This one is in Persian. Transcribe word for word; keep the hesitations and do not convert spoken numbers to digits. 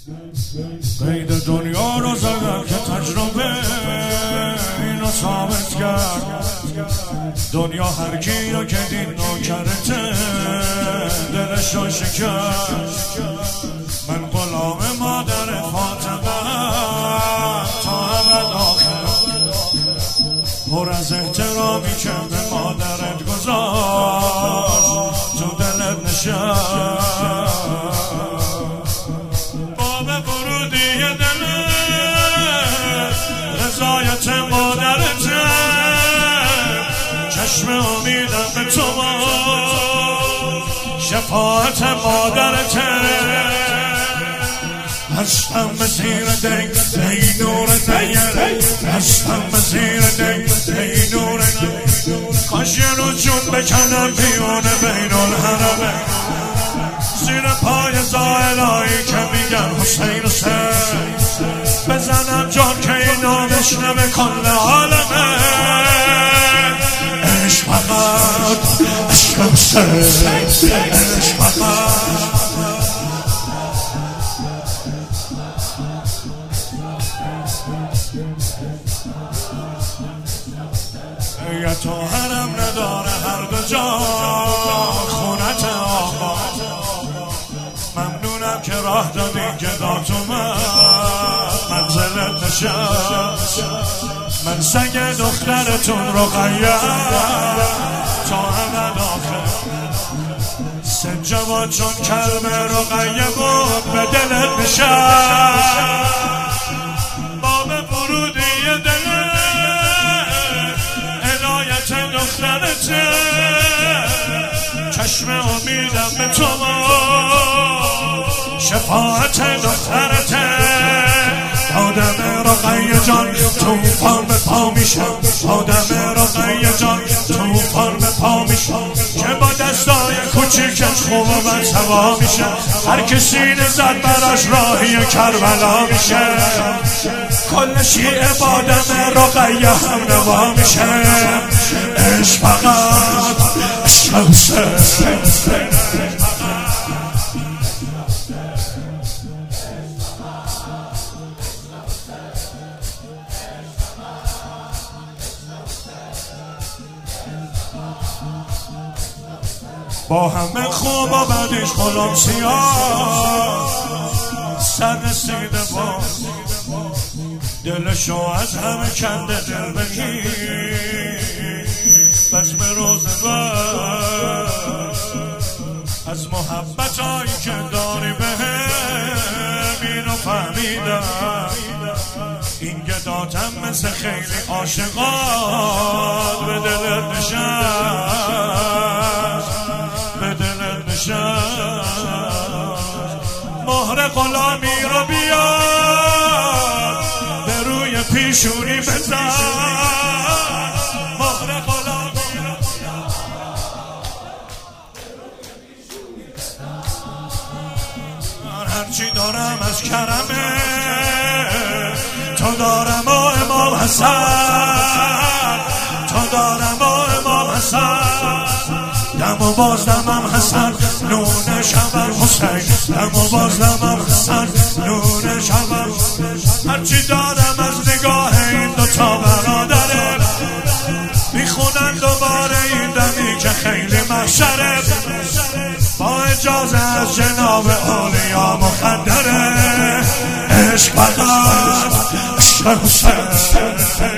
قید دنیا رو زدم که تجربه اینو ثابت کرد. دنیا هر کی رو که دین نوکرته دلش رو شکست. من غلام مادر فاطمه تا ابد آخر، پر از احترامی که به مادرت گذاشت تو دلت نشست. باب ورودی دلت رضایت مادرته، چشم امیدم به تو شفاعت مادرته. هستم مسیر دی ای نور نیر، هستم مسیر دی ای نور نیر. کاش یه روز جون بکنم بیونه بین الحرمه، زیر پای زائرایی که میگن حسین حسین، بزنم جان که اینا بشنوه کل عالمه. عشق فقط عشق حسین، عشق فقط یا تو حرم نداره هر دو جا خونت آقا. ممنونم که راه دادی که داد اومد منزلت نشست. من سگ دخترتون رو غیر تا ابد آخر، سنجواد چون کلمه رو غیر بود به دلت نشست. باب ورودی دلت دخترته، چشم امیدم به تو شفاعت دخترته. آدم رقیه جان توفان به پا میشم، آدم رقیه جان توفان به پا میشم، که با دستای کوچیکش خوب و من سوا میشه. هر کسی نزد براش راهی کربلا میشه، کل شیعه با آدم رقیه هم نوا میشه. عشق فقط عشق حسین، با همه خوب و بدیش خلام سیاه سر رسیده با دلشو از همه کنده دل بگی. بزم روز بر از محبت هایی که داری به هم اینو فهمیدم. این گداتم مثل خیلی عاشقات به دلت نشست، به دلت نشست. مهر غلامی رو بیار به روی پیشونی بزن، مهر غلامی رو بیار. هرچی دارم از کرمه تو دارم و امام حسن، تو دارم و امام حسن. دم و بازدمم حسن نون شبر حسین، دم و بازدمم حسن نون شبر. هرچی دارم از نگاه این دوتا برادره، میخونن دوباره این دمی که خیلی محشره. با اجازه از جناب اولیا مخدره. عشق فقط عشق حسین.